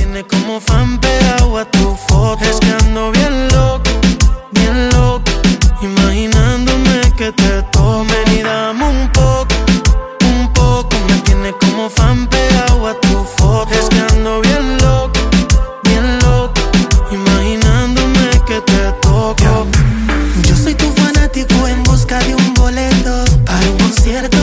tiene como fan pegado a tu foto. Es que ando bien loco, imaginándome que te tomen y dame un poco. Me tiene como fan pegado a tu foto. Es que ando bien loco, imaginándome que te toco. Yo soy tu fanático en busca de un boleto para un concierto